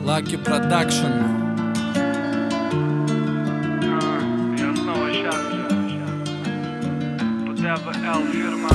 Lucky Production. Я снова счастлив. ПДВЛ фирма.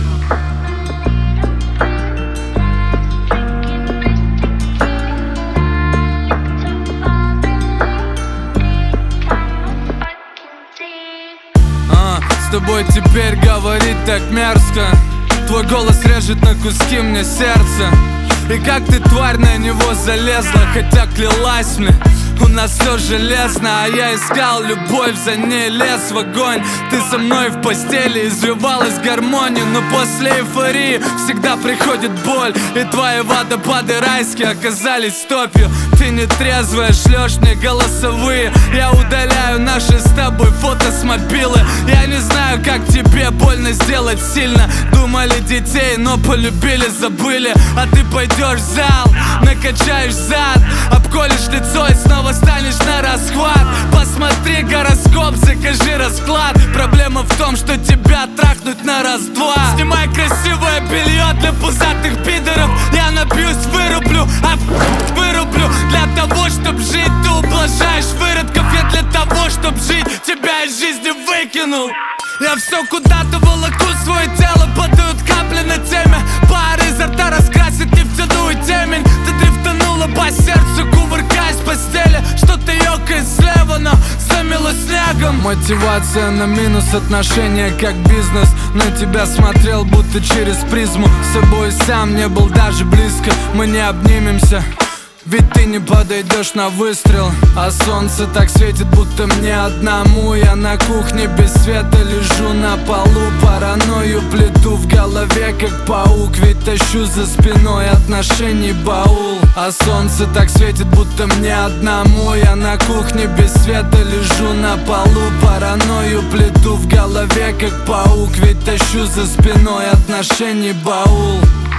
С тобой теперь говорить так мерзко. Твой голос режет на куски мне сердце. И как ты, тварь, на него залезла, хотя клялась мне, у нас все железно. А я искал любовь, за ней лез в огонь. Ты со мной в постели, извивалась гармония. Но после эйфории всегда приходит боль. И твои водопады райские оказались топью. Ты не трезвая, шлешь мне голосовые. Я удаляю наши с тобой фото с мобилы. Я не знаю, как тебе больно сделать сильно. Думали детей, но полюбили, забыли. А ты пойдешь в зал, накачаешь зад, обколешь лицо и снова станешь на расхват. Посмотри гороскоп, закажи расклад. Проблема в том, что тебя трахнуть на раз-два. Снимай красивое белье для пузатых пидоров. Я напьюсь, вырублю, вырублю. Для того, чтоб жить, ты ублажаешь выродков. Я для того, чтоб жить, тебя из жизни выкинул. Я все куда-то волоку, свое тело падают капли на теме. Пар изо рта раскрасит нефтяную темень. Ты дрифтанула по сердцу, кувыркаясь в постели. Что-то ёкает слева, но замело снегом. Мотивация на минус, отношения как бизнес. На тебя смотрел будто через призму. С собой сам не был даже близко. Мы не обнимемся, ведь ты не подойдешь на выстрел. А солнце так светит, будто мне одному. Я на кухне без света лежу на полу. Паранойю плету в голове, как паук. Ведь тащу за спиной отношений баул. А солнце так светит, будто мне одному. Я на кухне без света лежу на полу. Паранойю плету в голове, как паук. Ведь тащу за спиной отношений баул.